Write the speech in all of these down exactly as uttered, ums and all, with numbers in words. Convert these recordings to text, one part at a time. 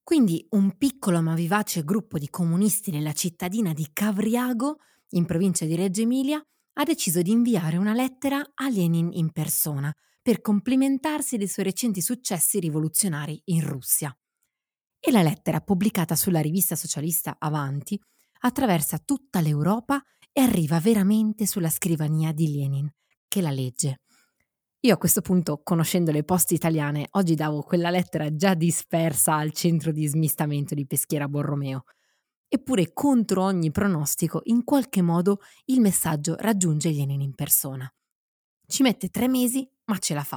Quindi un piccolo ma vivace gruppo di comunisti nella cittadina di Cavriago, in provincia di Reggio Emilia, ha deciso di inviare una lettera a Lenin in persona per complimentarsi dei suoi recenti successi rivoluzionari in Russia. E la lettera, pubblicata sulla rivista socialista Avanti, attraversa tutta l'Europa e arriva veramente sulla scrivania di Lenin, che la legge. Io a questo punto, conoscendo le poste italiane, oggi davo quella lettera già dispersa al centro di smistamento di Peschiera Borromeo. Eppure, contro ogni pronostico, in qualche modo il messaggio raggiunge Lenin in persona. Ci mette tre mesi, ma ce la fa.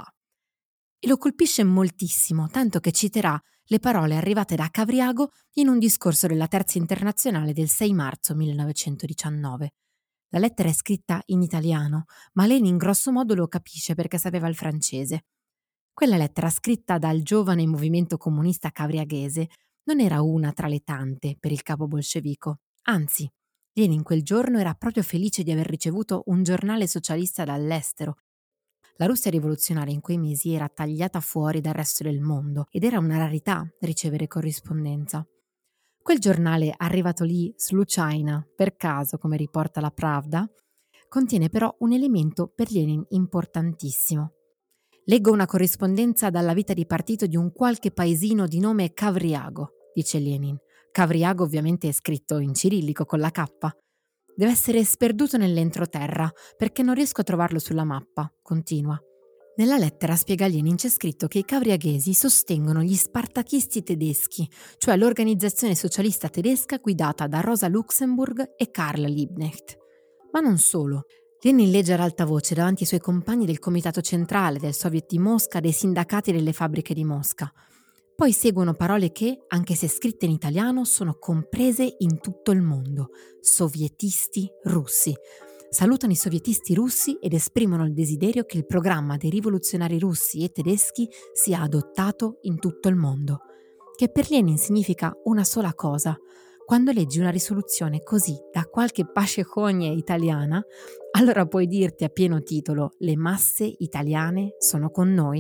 E lo colpisce moltissimo, tanto che citerà le parole arrivate da Cavriago in un discorso della Terza Internazionale del sei marzo millenovecentodiciannove. La lettera è scritta in italiano, ma Lenin grosso modo lo capisce perché sapeva il francese. Quella lettera, scritta dal giovane movimento comunista cavriaghese, non era una tra le tante per il capo bolscevico. Anzi, Lenin quel giorno era proprio felice di aver ricevuto un giornale socialista dall'estero. La Russia rivoluzionaria in quei mesi era tagliata fuori dal resto del mondo ed era una rarità ricevere corrispondenza. Quel giornale, arrivato lì sluchaina, per caso, come riporta la Pravda, contiene però un elemento per Lenin importantissimo. Leggo una corrispondenza dalla vita di partito di un qualche paesino di nome Cavriago, dice Lenin. Cavriago ovviamente è scritto in cirillico con la K. Deve essere sperduto nell'entroterra, perché non riesco a trovarlo sulla mappa, continua. Nella lettera, spiega Lenin, c'è scritto che i cavriaghesi sostengono gli spartachisti tedeschi, cioè l'organizzazione socialista tedesca guidata da Rosa Luxemburg e Karl Liebknecht. Ma non solo. Lenin legge ad alta voce davanti ai suoi compagni del Comitato Centrale, del Soviet di Mosca, dei sindacati delle fabbriche di Mosca. Poi seguono parole che, anche se scritte in italiano, sono comprese in tutto il mondo. Sovietisti russi. Salutano i sovietisti russi ed esprimono il desiderio che il programma dei rivoluzionari russi e tedeschi sia adottato in tutto il mondo. Che per Lenin significa una sola cosa. Quando leggi una risoluzione così da qualche pascecogne italiana, allora puoi dirti a pieno titolo: le masse italiane sono con noi.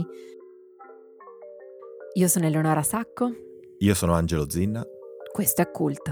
Io sono Eleonora Sacco. Io sono Angelo Zinna. Questo è Cult.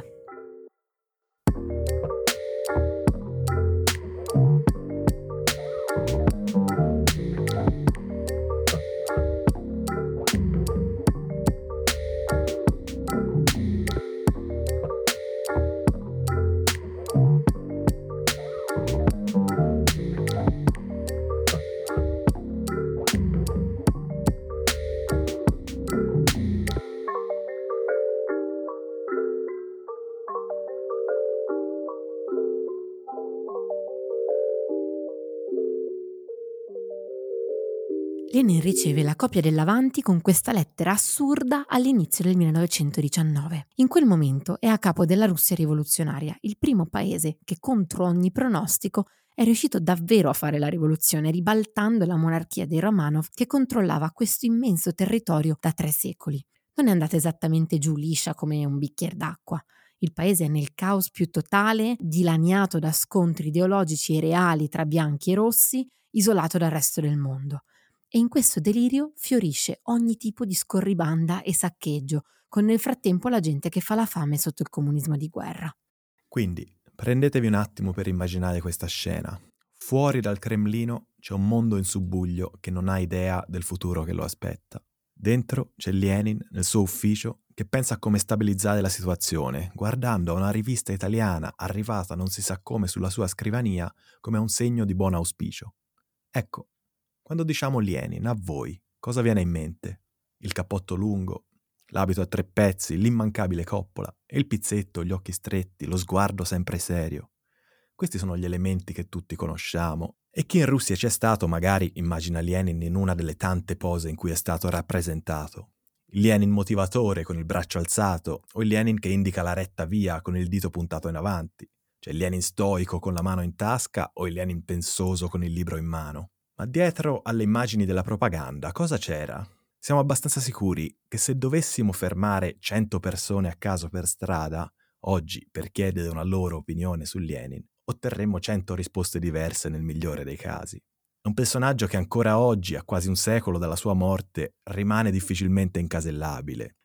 Lenin riceve la copia dell'Avanti con questa lettera assurda all'inizio del millenovecentodiciannove. In quel momento è a capo della Russia rivoluzionaria, il primo paese che contro ogni pronostico è riuscito davvero a fare la rivoluzione, ribaltando la monarchia dei Romanov che controllava questo immenso territorio da tre secoli. Non è andata esattamente giù liscia come un bicchiere d'acqua. Il paese è nel caos più totale, dilaniato da scontri ideologici e reali tra bianchi e rossi, isolato dal resto del mondo. E in questo delirio fiorisce ogni tipo di scorribanda e saccheggio, con nel frattempo la gente che fa la fame sotto il comunismo di guerra. Quindi prendetevi un attimo per immaginare questa scena. Fuori dal Cremlino c'è un mondo in subbuglio che non ha idea del futuro che lo aspetta. Dentro c'è Lenin nel suo ufficio che pensa a come stabilizzare la situazione, guardando a una rivista italiana arrivata non si sa come sulla sua scrivania come a un segno di buon auspicio. Ecco, quando diciamo Lenin, a voi, cosa viene in mente? Il cappotto lungo, l'abito a tre pezzi, l'immancabile coppola, e il pizzetto, gli occhi stretti, lo sguardo sempre serio. Questi sono gli elementi che tutti conosciamo, e chi in Russia c'è stato magari immagina Lenin in una delle tante pose in cui è stato rappresentato. Il Lenin motivatore con il braccio alzato, o il Lenin che indica la retta via con il dito puntato in avanti. Cioè il Lenin stoico con la mano in tasca o il Lenin pensoso con il libro in mano. Ma dietro alle immagini della propaganda cosa c'era? Siamo abbastanza sicuri che se dovessimo fermare cento persone a caso per strada, oggi, per chiedere una loro opinione su Lenin, otterremmo cento risposte diverse nel migliore dei casi. È un personaggio che ancora oggi, a quasi un secolo dalla sua morte, rimane difficilmente incasellabile.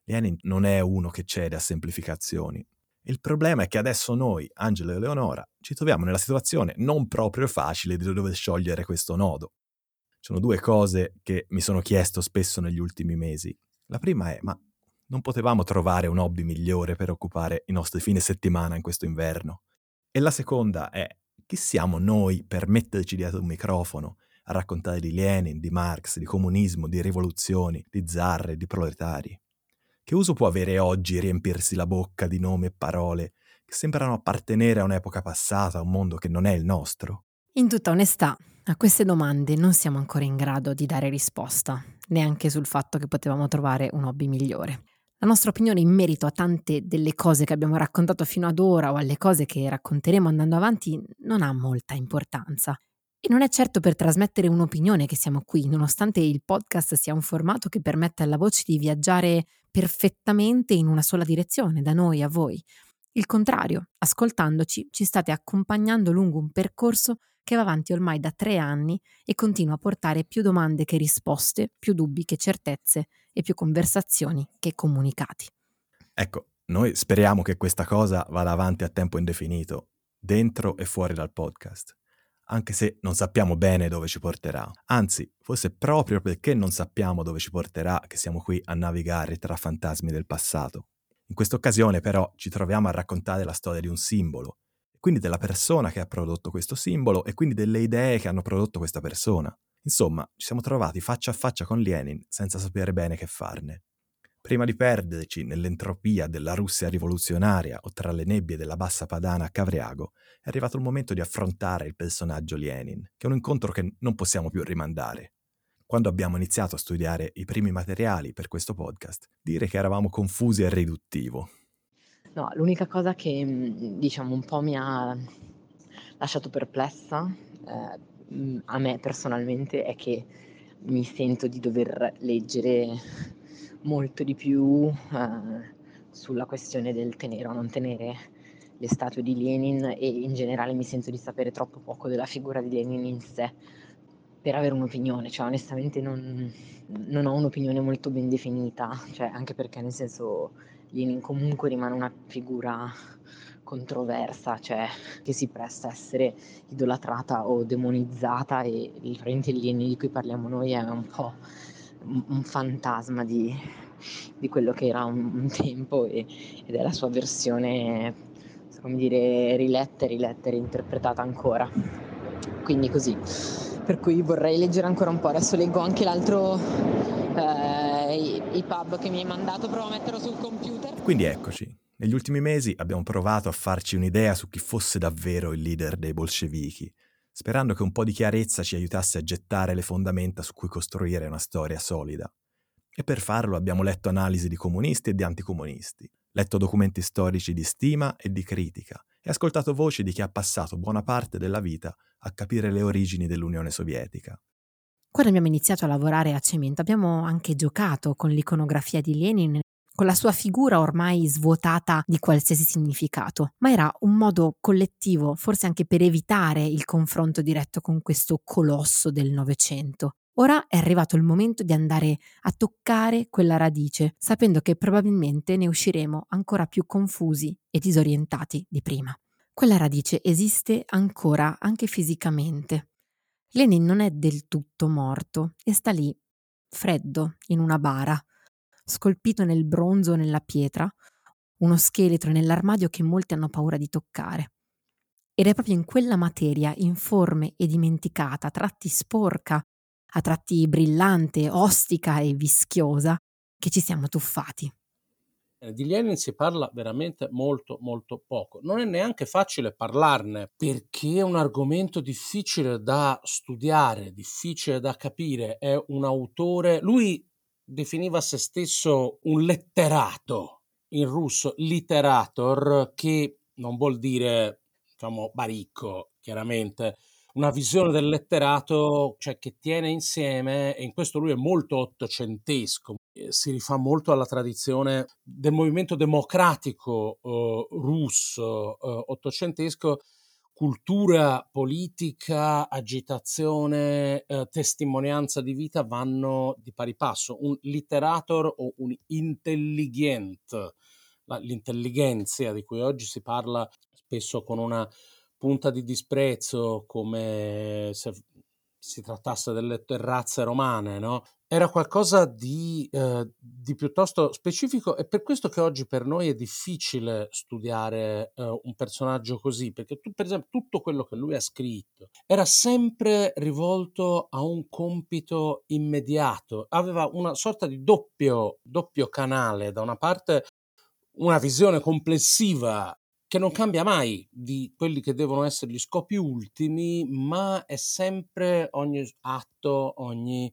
Lenin non è uno che cede a semplificazioni. Il problema è che adesso noi, Angelo e Eleonora, ci troviamo nella situazione non proprio facile di dover sciogliere questo nodo. Ci sono due cose che mi sono chiesto spesso negli ultimi mesi. La prima è, ma non potevamo trovare un hobby migliore per occupare i nostri fine settimana in questo inverno? E la seconda è, chi siamo noi per metterci dietro un microfono a raccontare di Lenin, di Marx, di comunismo, di rivoluzioni, di zarre, di proletari? Che uso può avere oggi riempirsi la bocca di nomi e parole che sembrano appartenere a un'epoca passata, a un mondo che non è il nostro? In tutta onestà, a queste domande non siamo ancora in grado di dare risposta, neanche sul fatto che potevamo trovare un hobby migliore. La nostra opinione in merito a tante delle cose che abbiamo raccontato fino ad ora o alle cose che racconteremo andando avanti non ha molta importanza. E non è certo per trasmettere un'opinione che siamo qui, nonostante il podcast sia un formato che permette alla voce di viaggiare perfettamente in una sola direzione, da noi a voi. Il contrario, ascoltandoci, ci state accompagnando lungo un percorso che va avanti ormai da tre anni e continua a portare più domande che risposte, più dubbi che certezze e più conversazioni che comunicati. Ecco, noi speriamo che questa cosa vada avanti a tempo indefinito, dentro e fuori dal podcast, anche se non sappiamo bene dove ci porterà. Anzi, forse proprio perché non sappiamo dove ci porterà che siamo qui a navigare tra fantasmi del passato. In questa occasione però ci troviamo a raccontare la storia di un simbolo, quindi della persona che ha prodotto questo simbolo e quindi delle idee che hanno prodotto questa persona. Insomma, ci siamo trovati faccia a faccia con Lenin senza sapere bene che farne. Prima di perderci nell'entropia della Russia rivoluzionaria o tra le nebbie della bassa padana a Cavriago, è arrivato il momento di affrontare il personaggio Lenin, che è un incontro che non possiamo più rimandare. Quando abbiamo iniziato a studiare i primi materiali per questo podcast, dire che eravamo confusi è riduttivo. No, l'unica cosa che, mhmm, diciamo un po' mi ha lasciato perplessa, ehm, mhmm, a me personalmente, è che mi sento di dover leggere molto di più, ehm, sulla questione del tenere o non tenere le statue di Lenin e in generale mi sento di sapere troppo poco della figura di Lenin in sé per avere un'opinione. Cioè onestamente non non ho un'opinione molto ben definita, cioè anche perché nel senso Lenin comunque rimane una figura controversa, cioè che si presta a essere idolatrata o demonizzata e il praticamente il Lenin di cui parliamo noi è un po' un un fantasma di di quello che era un un tempo e ed è la sua versione, come dire, riletta e riletta e reinterpretata ancora. Quindi così. Per cui vorrei leggere ancora un po'. Adesso leggo anche l'altro eh, i, i pub che mi hai mandato, provo a metterlo sul computer. E quindi eccoci. Negli ultimi mesi abbiamo provato a farci un'idea su chi fosse davvero il leader dei bolscevichi, sperando che un po' di chiarezza ci aiutasse a gettare le fondamenta su cui costruire una storia solida. E per farlo abbiamo letto analisi di comunisti e di anticomunisti, letto documenti storici di stima e di critica e ascoltato voci di chi ha passato buona parte della vita a capire le origini dell'Unione Sovietica. Quando abbiamo iniziato a lavorare a Cemento abbiamo anche giocato con l'iconografia di Lenin, con la sua figura ormai svuotata di qualsiasi significato, ma era un modo collettivo, forse anche per evitare il confronto diretto con questo colosso del Novecento. Ora è arrivato il momento di andare a toccare quella radice, sapendo che probabilmente ne usciremo ancora più confusi e disorientati di prima. Quella radice esiste ancora anche fisicamente. Lenin non è del tutto morto e sta lì, freddo, in una bara, scolpito nel bronzo o nella pietra, uno scheletro nell'armadio che molti hanno paura di toccare. Ed è proprio in quella materia, informe e dimenticata, a tratti sporca, a tratti brillante, ostica e vischiosa, che ci siamo tuffati. Di Lenin si parla veramente molto molto poco. Non è neanche facile parlarne perché è un argomento difficile da studiare, difficile da capire. È un autore, lui definiva se stesso un letterato, in russo literator, che non vuol dire, diciamo, baricco, chiaramente. Una visione del letterato, cioè, che tiene insieme, e in questo lui è molto ottocentesco, eh, si rifà molto alla tradizione del movimento democratico eh, russo eh, ottocentesco, cultura politica, agitazione, eh, testimonianza di vita vanno di pari passo. Un literator o un intelligent, la- l'intelligenza di cui oggi si parla spesso con una punta di disprezzo, come se si trattasse delle terrazze romane, no? Era qualcosa di, eh, di piuttosto specifico, e per questo che oggi per noi è difficile studiare eh, un personaggio così, perché tu, per esempio, tutto quello che lui ha scritto era sempre rivolto a un compito immediato, aveva una sorta di doppio, doppio canale: da una parte una visione complessiva che non cambia mai di quelli che devono essere gli scopi ultimi, ma è sempre ogni atto, ogni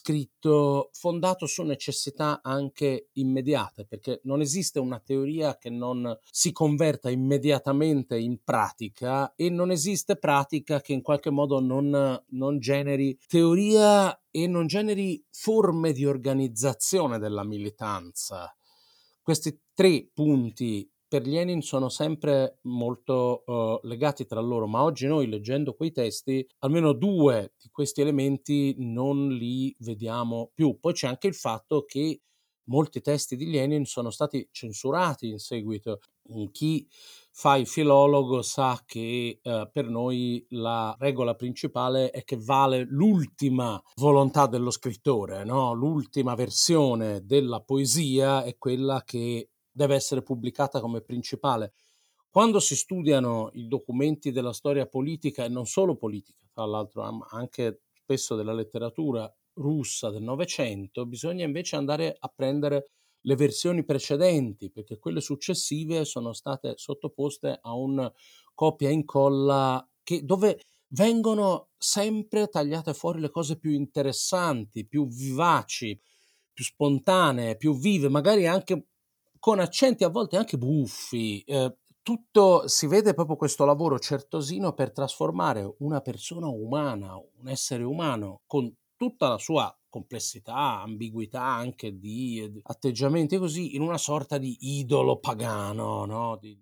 scritto fondato su necessità anche immediate, perché non esiste una teoria che non si converta immediatamente in pratica, e non esiste pratica che in qualche modo non, non generi teoria e non generi forme di organizzazione della militanza. Questi tre punti per Lenin sono sempre molto uh, legati tra loro, ma oggi noi, leggendo quei testi, almeno due di questi elementi non li vediamo più. Poi c'è anche il fatto che molti testi di Lenin sono stati censurati in seguito. Chi fa il filologo sa che uh, per noi la regola principale è che vale l'ultima volontà dello scrittore, no? L'ultima versione della poesia è quella che deve essere pubblicata come principale. Quando si studiano i documenti della storia politica, e non solo politica, tra l'altro, ma anche spesso della letteratura russa del Novecento, bisogna invece andare a prendere le versioni precedenti, perché quelle successive sono state sottoposte a un copia e incolla che, dove vengono sempre tagliate fuori le cose più interessanti, più vivaci, più spontanee, più vive, magari anche con accenti a volte anche buffi. Eh, tutto si vede proprio questo lavoro certosino per trasformare una persona umana, un essere umano, con tutta la sua complessità, ambiguità anche di eh, atteggiamenti così, in una sorta di idolo pagano, no? Di...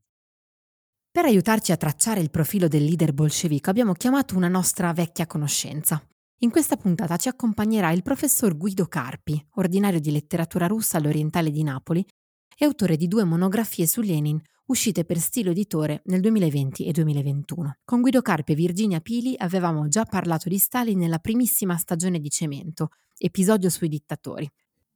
Per aiutarci a tracciare il profilo del leader bolscevico abbiamo chiamato una nostra vecchia conoscenza. In questa puntata ci accompagnerà il professor Guido Carpi, ordinario di letteratura russa all'Orientale di Napoli e autore di due monografie su Lenin uscite per Stilo Editore nel duemilaventi e duemilaventuno. Con Guido Carpi e Virginia Pili avevamo già parlato di Stalin nella primissima stagione di Cemento, episodio sui dittatori.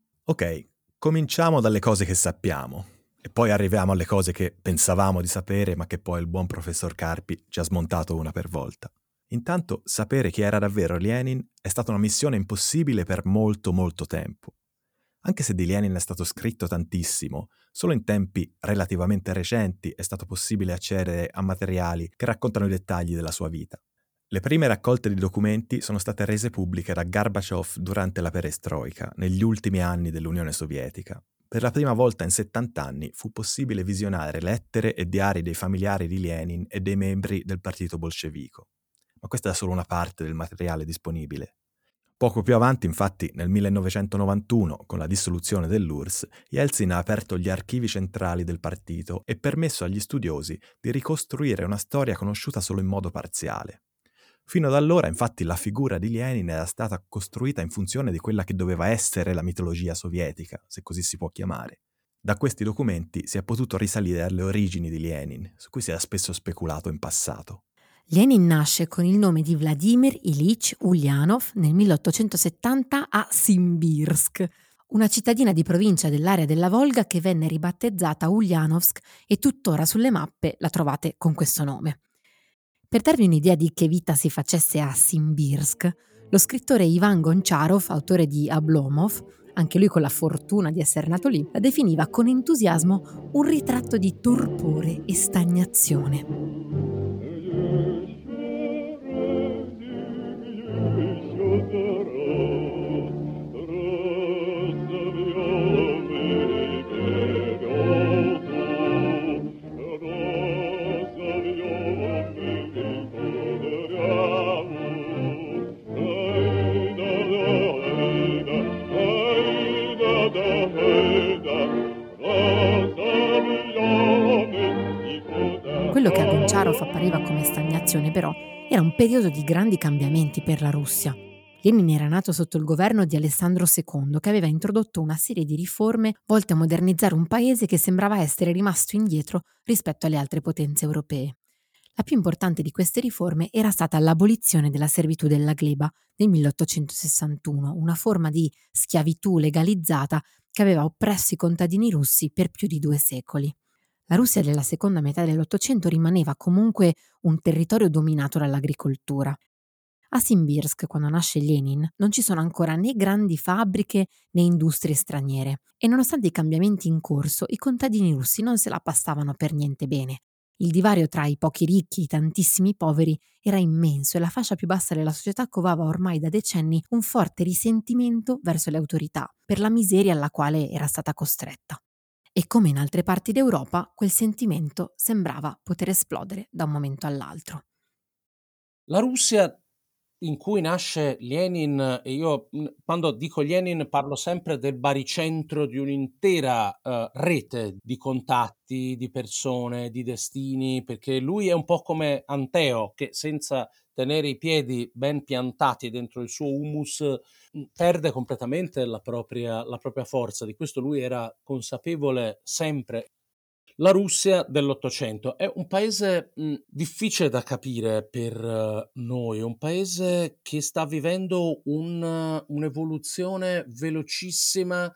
Ok, cominciamo dalle cose che sappiamo e poi arriviamo alle cose che pensavamo di sapere, ma che poi il buon professor Carpi ci ha smontato una per volta. Intanto, sapere chi era davvero Lenin è stata una missione impossibile per molto molto tempo. Anche se di Lenin è stato scritto tantissimo, solo in tempi relativamente recenti è stato possibile accedere a materiali che raccontano i dettagli della sua vita. Le prime raccolte di documenti sono state rese pubbliche da Gorbaciov durante la perestroika, negli ultimi anni dell'Unione Sovietica. Per la prima volta in settanta anni fu possibile visionare lettere e diari dei familiari di Lenin e dei membri del partito bolscevico. Ma questa è solo una parte del materiale disponibile. Poco più avanti, infatti, nel millenovecentonovantuno, con la dissoluzione dell'U R S S, Yeltsin ha aperto gli archivi centrali del partito e permesso agli studiosi di ricostruire una storia conosciuta solo in modo parziale. Fino ad allora, infatti, la figura di Lenin era stata costruita in funzione di quella che doveva essere la mitologia sovietica, se così si può chiamare. Da questi documenti si è potuto risalire alle origini di Lenin, su cui si era spesso speculato in passato. Lenin nasce con il nome di Vladimir Ilyich Ulyanov nel milleottocentosettanta a Simbirsk, una cittadina di provincia dell'area della Volga che venne ribattezzata Ulyanovsk e tuttora sulle mappe la trovate con questo nome. Per darvi un'idea di che vita si facesse a Simbirsk, lo scrittore Ivan Goncharov, autore di Ablomov, anche lui con la fortuna di essere nato lì, la definiva con entusiasmo un ritratto di torpore e stagnazione. Quello che a Goncharov appariva come stagnazione, però, era un periodo di grandi cambiamenti per la Russia. Lenin era nato sotto il governo di Alessandro secondo, che aveva introdotto una serie di riforme volte a modernizzare un paese che sembrava essere rimasto indietro rispetto alle altre potenze europee. La più importante di queste riforme era stata l'abolizione della servitù della gleba nel milleottocentosessantuno, una forma di schiavitù legalizzata che aveva oppresso i contadini russi per più di due secoli. La Russia della seconda metà dell'Ottocento rimaneva comunque un territorio dominato dall'agricoltura. A Simbirsk, quando nasce Lenin, non ci sono ancora né grandi fabbriche né industrie straniere e nonostante i cambiamenti in corso, i contadini russi non se la passavano per niente bene. Il divario tra i pochi ricchi e i tantissimi poveri era immenso e la fascia più bassa della società covava ormai da decenni un forte risentimento verso le autorità per la miseria alla quale era stata costretta. E come in altre parti d'Europa, quel sentimento sembrava poter esplodere da un momento all'altro. La Russia in cui nasce Lenin, e io quando dico Lenin parlo sempre del baricentro di un'intera uh, rete di contatti, di persone, di destini, perché lui è un po' come Anteo, che senza tenere i piedi ben piantati dentro il suo humus perde completamente la propria, la propria forza. Di questo lui era consapevole sempre. La Russia dell'Ottocento è un paese mh, difficile da capire per uh, noi, è un paese che sta vivendo un, uh, un'evoluzione velocissima,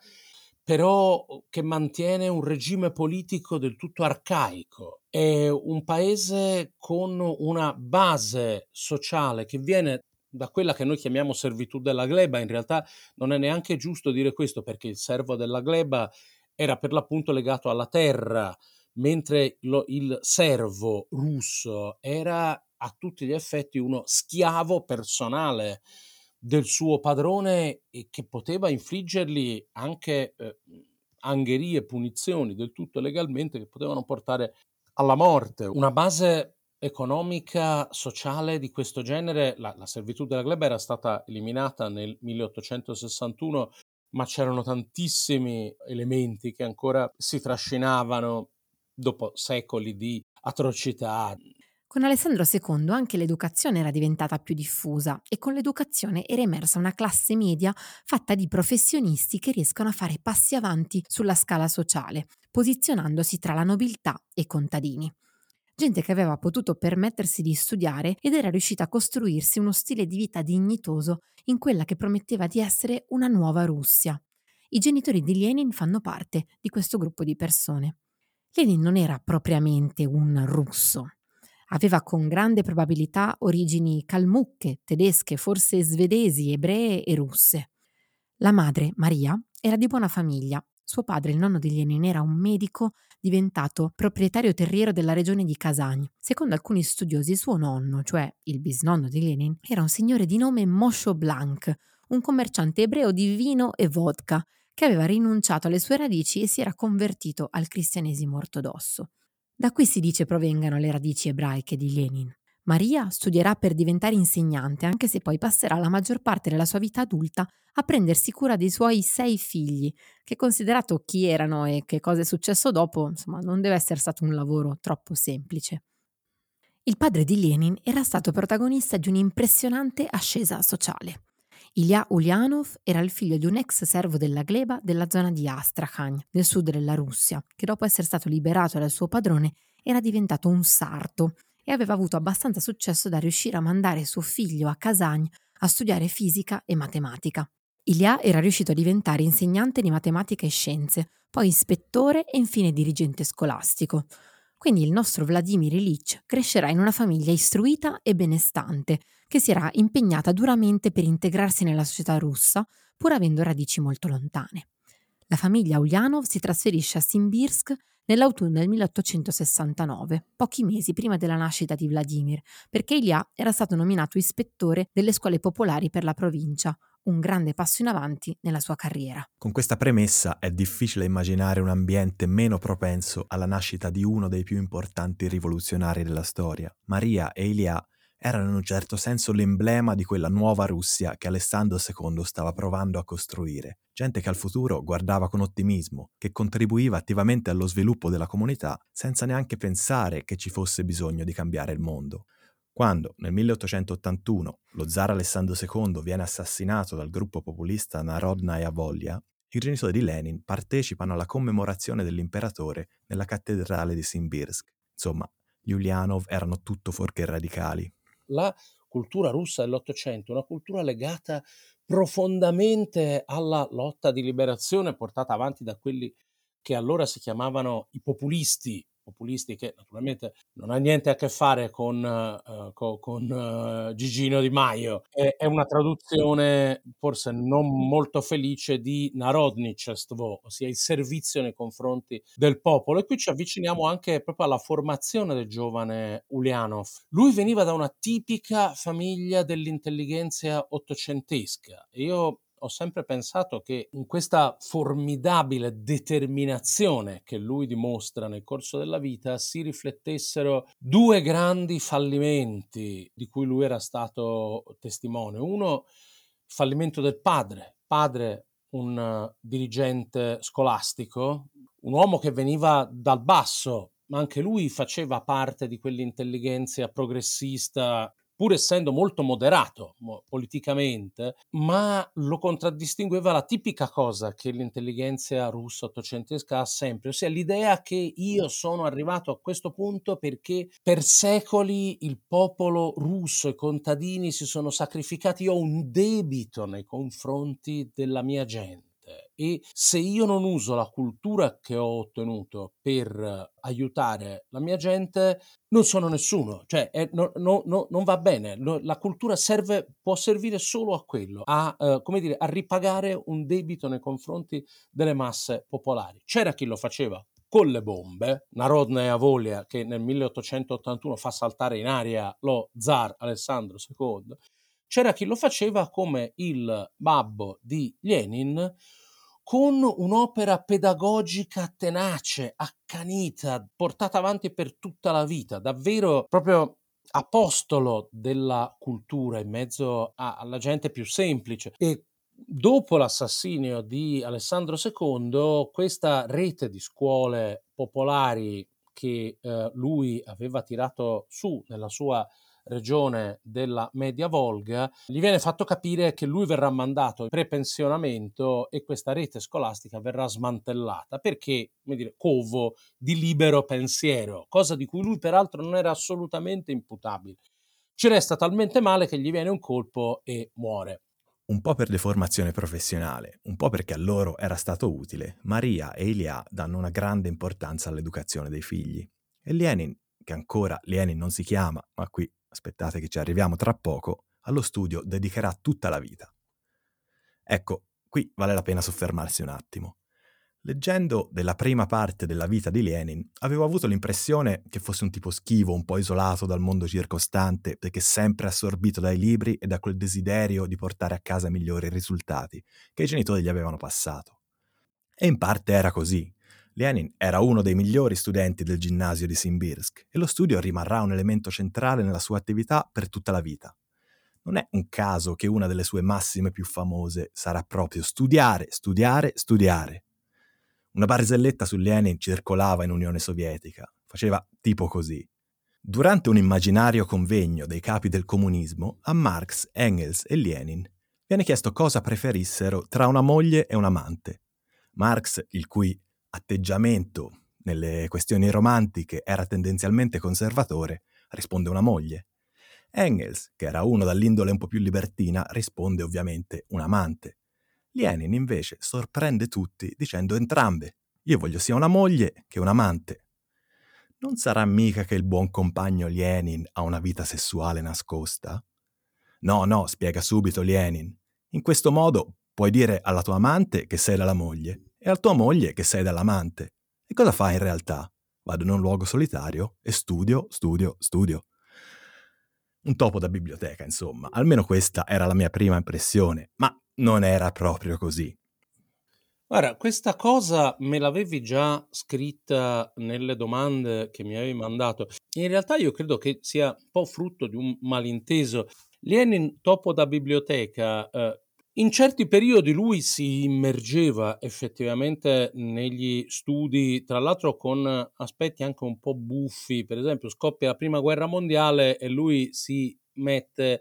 però che mantiene un regime politico del tutto arcaico. È un paese con una base sociale che viene da quella che noi chiamiamo servitù della gleba. In realtà non è neanche giusto dire questo, perché il servo della gleba era per l'appunto legato alla terra, mentre lo, il servo russo era a tutti gli effetti uno schiavo personale del suo padrone e che poteva infliggergli anche eh, angherie, punizioni del tutto legalmente che potevano portare alla morte. Una base economica, sociale di questo genere, la, la servitù della gleba era stata eliminata nel milleottocentosessantuno, ma c'erano tantissimi elementi che ancora si trascinavano dopo secoli di atrocità. Con Alessandro secondo anche l'educazione era diventata più diffusa e con l'educazione era emersa una classe media fatta di professionisti che riescono a fare passi avanti sulla scala sociale, posizionandosi tra la nobiltà e i contadini. Gente che aveva potuto permettersi di studiare ed era riuscita a costruirsi uno stile di vita dignitoso in quella che prometteva di essere una nuova Russia. I genitori di Lenin fanno parte di questo gruppo di persone. Lenin non era propriamente un russo. Aveva con grande probabilità origini calmucche, tedesche, forse svedesi, ebree e russe. La madre, Maria, era di buona famiglia. Suo padre, il nonno di Lenin, era un medico diventato proprietario terriero della regione di Kazan. Secondo alcuni studiosi, suo nonno, cioè il bisnonno di Lenin, era un signore di nome Moshe Blank, un commerciante ebreo di vino e vodka, che aveva rinunciato alle sue radici e si era convertito al cristianesimo ortodosso. Da qui si dice provengano le radici ebraiche di Lenin. Maria studierà per diventare insegnante, anche se poi passerà la maggior parte della sua vita adulta a prendersi cura dei suoi sei figli, che considerato chi erano e che cosa è successo dopo, insomma, non deve essere stato un lavoro troppo semplice. Il padre di Lenin era stato protagonista di un'impressionante ascesa sociale. Ilya Ulyanov era il figlio di un ex servo della gleba della zona di Astrakhan, nel sud della Russia, che dopo essere stato liberato dal suo padrone era diventato un sarto e aveva avuto abbastanza successo da riuscire a mandare suo figlio a Kazan a studiare fisica e matematica. Ilya era riuscito a diventare insegnante di matematica e scienze, poi ispettore e infine dirigente scolastico. Quindi il nostro Vladimir Ilyich crescerà in una famiglia istruita e benestante, che si era impegnata duramente per integrarsi nella società russa, pur avendo radici molto lontane. La famiglia Ulyanov si trasferisce a Simbirsk nell'autunno del milleottocentosessantanove, pochi mesi prima della nascita di Vladimir, perché Ilya era stato nominato ispettore delle scuole popolari per la provincia, un grande passo in avanti nella sua carriera. Con questa premessa è difficile immaginare un ambiente meno propenso alla nascita di uno dei più importanti rivoluzionari della storia. Maria e Ilya Erano in un certo senso l'emblema di quella nuova Russia che Alessandro secondo stava provando a costruire. Gente che al futuro guardava con ottimismo, che contribuiva attivamente allo sviluppo della comunità senza neanche pensare che ci fosse bisogno di cambiare il mondo. Quando, nel milleottocentottantuno, lo zar Alessandro secondo viene assassinato dal gruppo populista Narodnaya Volya, i genitori di Lenin partecipano alla commemorazione dell'imperatore nella cattedrale di Simbirsk. Insomma, gli Ulyanov erano tutto fuorché radicali. La cultura russa dell'Ottocento è una cultura legata profondamente alla lotta di liberazione portata avanti da quelli che allora si chiamavano i populisti, populisti che naturalmente non ha niente a che fare con, uh, co- con uh, Gigino Di Maio, è, è una traduzione forse non molto felice di Narodnichestvo, ossia il servizio nei confronti del popolo, e qui ci avviciniamo anche proprio alla formazione del giovane Ulyanov. Lui veniva da una tipica famiglia dell'intelligenza ottocentesca e io ho sempre pensato che in questa formidabile determinazione che lui dimostra nel corso della vita si riflettessero due grandi fallimenti di cui lui era stato testimone. Uno, il fallimento del padre, padre un uh, dirigente scolastico, un uomo che veniva dal basso, ma anche lui faceva parte di quell'intelligenza progressista, pur essendo molto moderato mo, politicamente, ma lo contraddistingueva la tipica cosa che l'intelligenza russa ottocentesca ha sempre, ossia l'idea che io sono arrivato a questo punto perché per secoli il popolo russo, i contadini si sono sacrificati, io ho un debito nei confronti della mia gente. E se io non uso la cultura che ho ottenuto per aiutare la mia gente, non sono nessuno, cioè è, no, no, no, non va bene. La cultura serve, può servire solo a quello, a, uh, come dire, a ripagare un debito nei confronti delle masse popolari. C'era chi lo faceva con le bombe, Narodnaya Volya, che nel milleottocentottantuno fa saltare in aria lo zar Alessandro secondo, c'era chi lo faceva come il babbo di Lenin, con un'opera pedagogica tenace, accanita, portata avanti per tutta la vita, davvero proprio apostolo della cultura in mezzo a, alla gente più semplice. E dopo l'assassinio di Alessandro secondo, questa rete di scuole popolari che eh, lui aveva tirato su nella sua regione della Media Volga, gli viene fatto capire che lui verrà mandato in prepensionamento e questa rete scolastica verrà smantellata perché, come dire, covo di libero pensiero, cosa di cui lui peraltro non era assolutamente imputabile. Ci resta talmente male che gli viene un colpo e muore. Un po' per deformazione professionale, un po' perché a loro era stato utile, Maria e Ilya danno una grande importanza all'educazione dei figli. E Lenin, che ancora Lenin non si chiama, ma qui aspettate che ci arriviamo tra poco, allo studio dedicherà tutta la vita. Ecco, qui vale la pena soffermarsi un attimo. Leggendo della prima parte della vita di Lenin, avevo avuto l'impressione che fosse un tipo schivo, un po' isolato dal mondo circostante, perché sempre assorbito dai libri e da quel desiderio di portare a casa migliori risultati che i genitori gli avevano passato. E in parte era così. Lenin era uno dei migliori studenti del ginnasio di Simbirsk e lo studio rimarrà un elemento centrale nella sua attività per tutta la vita. Non è un caso che una delle sue massime più famose sarà proprio studiare, studiare, studiare. Una barzelletta su Lenin circolava in Unione Sovietica, faceva tipo così. Durante un immaginario convegno dei capi del comunismo, a Marx, Engels e Lenin viene chiesto cosa preferissero tra una moglie e un amante. Marx, il cui atteggiamento nelle questioni romantiche era tendenzialmente conservatore, risponde una moglie. Engels, che era uno dall'indole un po' più libertina, risponde ovviamente un amante. Lenin invece sorprende tutti dicendo entrambe. Io voglio sia una moglie che un amante. Non sarà mica che il buon compagno Lenin ha una vita sessuale nascosta? No, no, spiega subito Lenin. In questo modo puoi dire alla tua amante che sei dalla moglie e alla tua moglie che sei dall'amante. E cosa fai in realtà? Vado in un luogo solitario e studio, studio, studio. Un topo da biblioteca, insomma. Almeno questa era la mia prima impressione, ma non era proprio così. Guarda, questa cosa me l'avevi già scritta nelle domande che mi avevi mandato. In realtà io credo che sia un po' frutto di un malinteso. Lenin, topo da biblioteca, eh, in certi periodi lui si immergeva effettivamente negli studi, tra l'altro con aspetti anche un po' buffi. Per esempio, scoppia la prima guerra mondiale e lui si mette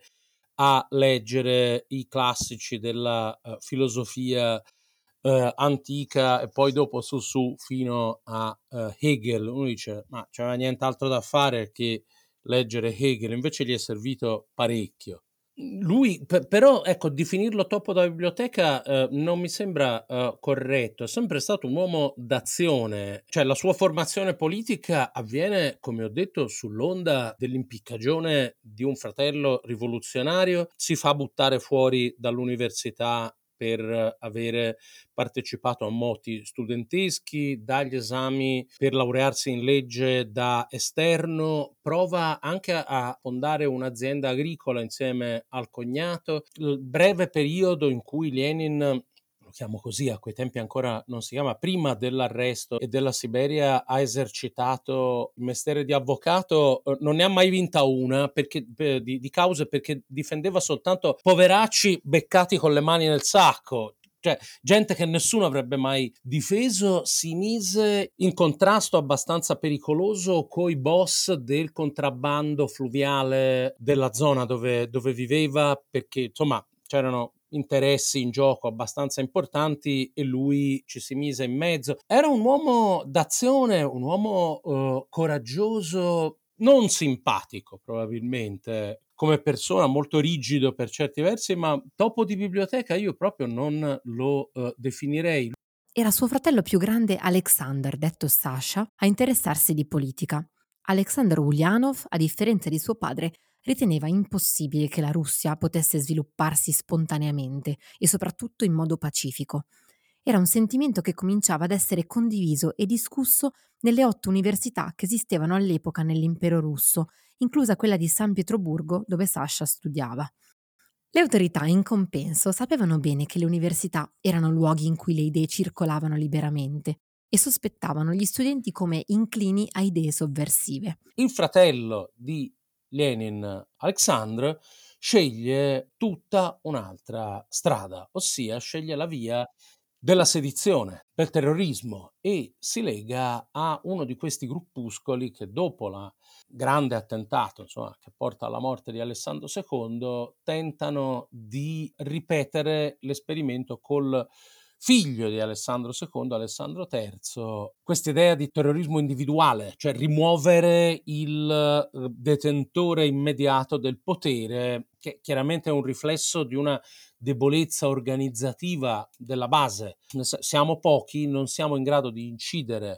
a leggere i classici della eh, filosofia eh, antica e poi dopo su su fino a eh, Hegel. Uno dice, ma c'era nient'altro da fare che leggere Hegel, invece gli è servito parecchio. Lui, pe- però, ecco, definirlo topo da biblioteca eh, non mi sembra eh, corretto. È sempre stato un uomo d'azione, cioè la sua formazione politica avviene, come ho detto, sull'onda dell'impiccagione di un fratello rivoluzionario. Si fa buttare fuori dall'università per avere partecipato a moti studenteschi, dagli esami per laurearsi in legge da esterno, prova anche a fondare un'azienda agricola insieme al cognato. Il breve periodo in cui Lenin, lo chiamo così, a quei tempi ancora non si chiama, prima dell'arresto e della Siberia ha esercitato il mestiere di avvocato, eh, non ne ha mai vinta una perché, per, di, di cause perché difendeva soltanto poveracci beccati con le mani nel sacco. Cioè, gente che nessuno avrebbe mai difeso, si mise in contrasto abbastanza pericoloso coi boss del contrabbando fluviale della zona dove, dove viveva, perché insomma c'erano interessi in gioco abbastanza importanti e lui ci si mise in mezzo. Era un uomo d'azione, un uomo uh, coraggioso, non simpatico probabilmente come persona, molto rigido per certi versi, ma topo di biblioteca io proprio non lo uh, definirei. Era suo fratello più grande Alexander, detto Sasha, a interessarsi di politica. Alexander Ulyanov, a differenza di suo padre, riteneva impossibile che la Russia potesse svilupparsi spontaneamente e soprattutto in modo pacifico. Era un sentimento che cominciava ad essere condiviso e discusso nelle otto università che esistevano all'epoca nell'impero russo, inclusa quella di San Pietroburgo dove Sasha studiava. Le autorità, in compenso, sapevano bene che le università erano luoghi in cui le idee circolavano liberamente e sospettavano gli studenti come inclini a idee sovversive. Il fratello di Lenin, Alexandr, sceglie tutta un'altra strada, ossia sceglie la via della sedizione, del terrorismo e si lega a uno di questi gruppuscoli che dopo la grande attentato, insomma, che porta alla morte di Alessandro secondo, tentano di ripetere l'esperimento col figlio di Alessandro secondo, Alessandro terzo, questa idea di terrorismo individuale, cioè rimuovere il eh, detentore immediato del potere, che chiaramente è un riflesso di una debolezza organizzativa della base. Siamo pochi, non siamo in grado di incidere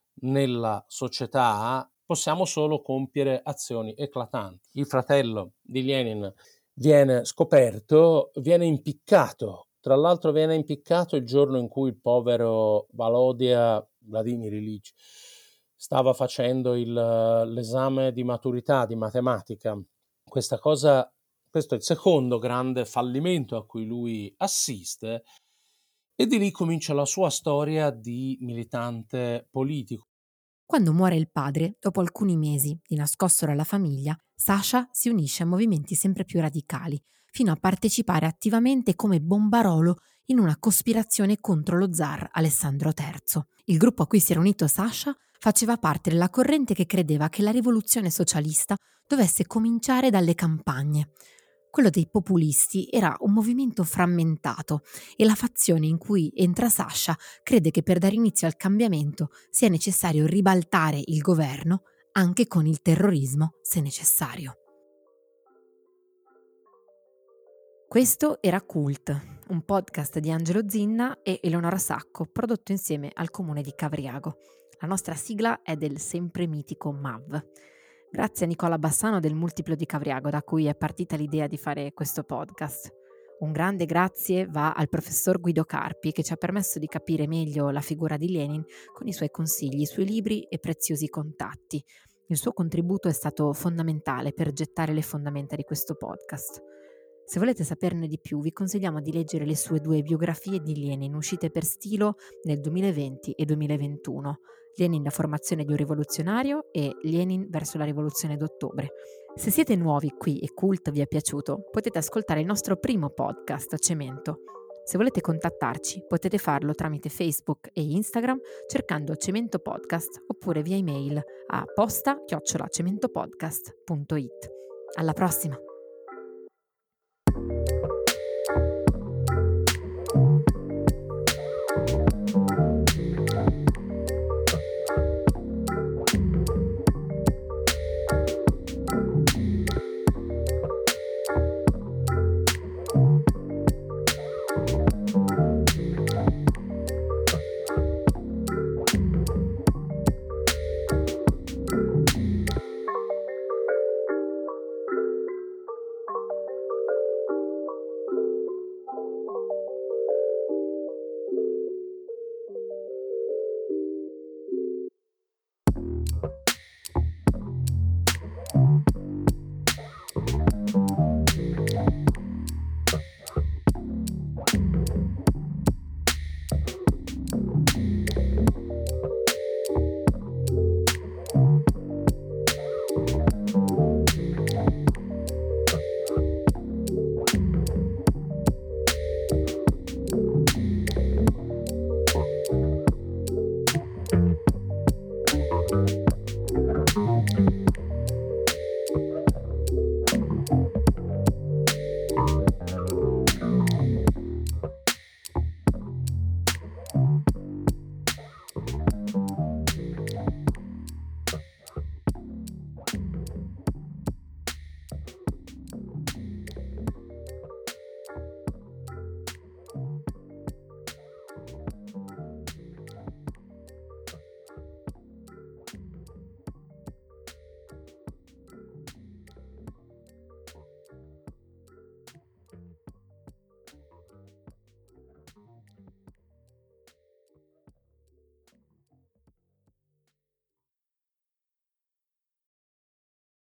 nella società, possiamo solo compiere azioni eclatanti. Il fratello di Lenin viene scoperto, viene impiccato. Tra l'altro viene impiccato il giorno in cui il povero Valodia Vladimir Ilyich stava facendo il, l'esame di maturità di matematica. Questa cosa, questo è il secondo grande fallimento a cui lui assiste e di lì comincia la sua storia di militante politico. Quando muore il padre, dopo alcuni mesi di nascosto dalla famiglia, Sasha si unisce a movimenti sempre più radicali, fino a partecipare attivamente come bombarolo in una cospirazione contro lo zar Alessandro terzo. Il gruppo a cui si era unito Sasha faceva parte della corrente che credeva che la rivoluzione socialista dovesse cominciare dalle campagne. Quello dei populisti era un movimento frammentato e la fazione in cui entra Sasha crede che per dare inizio al cambiamento sia necessario ribaltare il governo anche con il terrorismo, se necessario. Questo era Cult, un podcast di Angelo Zinna e Eleonora Sacco, prodotto insieme al comune di Cavriago. La nostra sigla è del sempre mitico M A V. Grazie a Nicola Bassano del Multiplo di Cavriago, da cui è partita l'idea di fare questo podcast. Un grande grazie va al professor Guido Carpi, che ci ha permesso di capire meglio la figura di Lenin con i suoi consigli, i suoi libri e preziosi contatti. Il suo contributo è stato fondamentale per gettare le fondamenta di questo podcast. Se volete saperne di più, vi consigliamo di leggere le sue due biografie di Lenin, uscite per Stilo nel duemilaventi e duemilaventuno, Lenin, la formazione di un rivoluzionario e Lenin verso la rivoluzione d'ottobre. Se siete nuovi qui e Cult vi è piaciuto, potete ascoltare il nostro primo podcast, Cemento. Se volete contattarci, potete farlo tramite Facebook e Instagram cercando Cemento Podcast oppure via email a posta chiocciola cementopodcast punto it. Alla prossima!